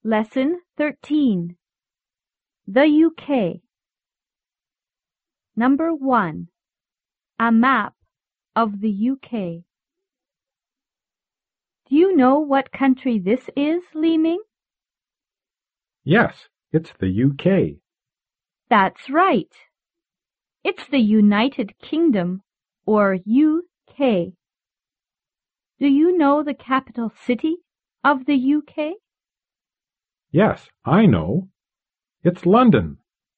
Lesson 13. The UK. Number 1. A map of the UK. Do you know what country this is, Li Ming? Yes, it's the UK. That's right. It's the United Kingdom, or UK. Do you know the capital city of the UK? Yes, I know. It's London.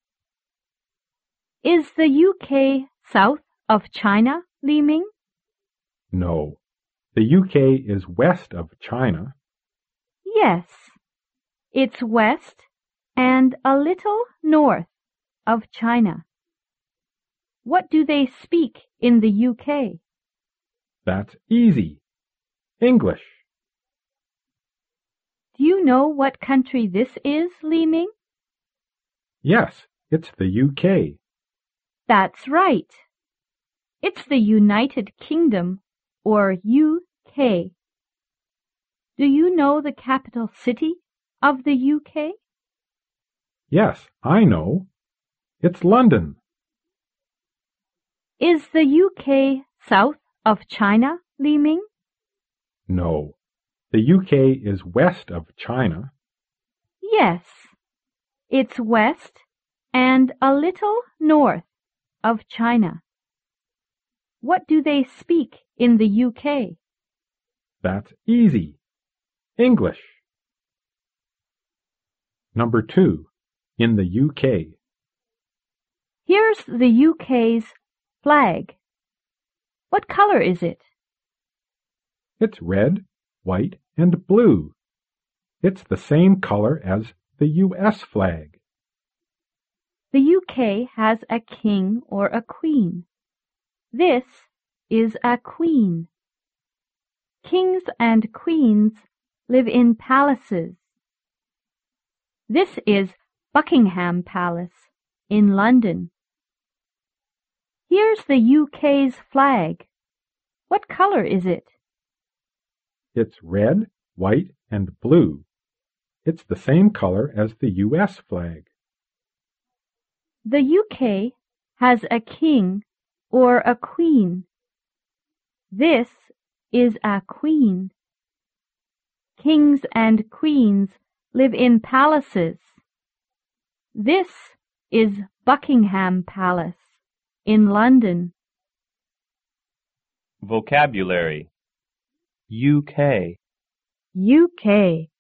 Is the UK south of China, Li Ming? No, the UK is west of China. Yes, it's west and a little north of China. What do they speak in the UK? That's easy. English. Do you know what country this is, Li Ming? Yes, it's the UK. That's right. It's the United Kingdom, or UK. Do you know the capital city of the UK? Yes, I know. It's London. Is the UK south of China, Li Ming? No, the UK is west of China. Yes, it's west and a little north of China. What do they speak in the UK? That's easy. English. Number 2. In the UK. Here's the UK's flag. What color is it? It's red, white, and blue. It's the same color as the US flag. The UK has a king or a queen. This is a queen. Kings and queens live in palaces. This is Buckingham Palace in London. Here's the UK's flag. What color is it? It's red, white, and blue. It's the same color as the US flag. The UK has a king or a queen. This is a queen. Kings and queens live in palaces. This is Buckingham Palace in London. Vocabulary. UK. UK.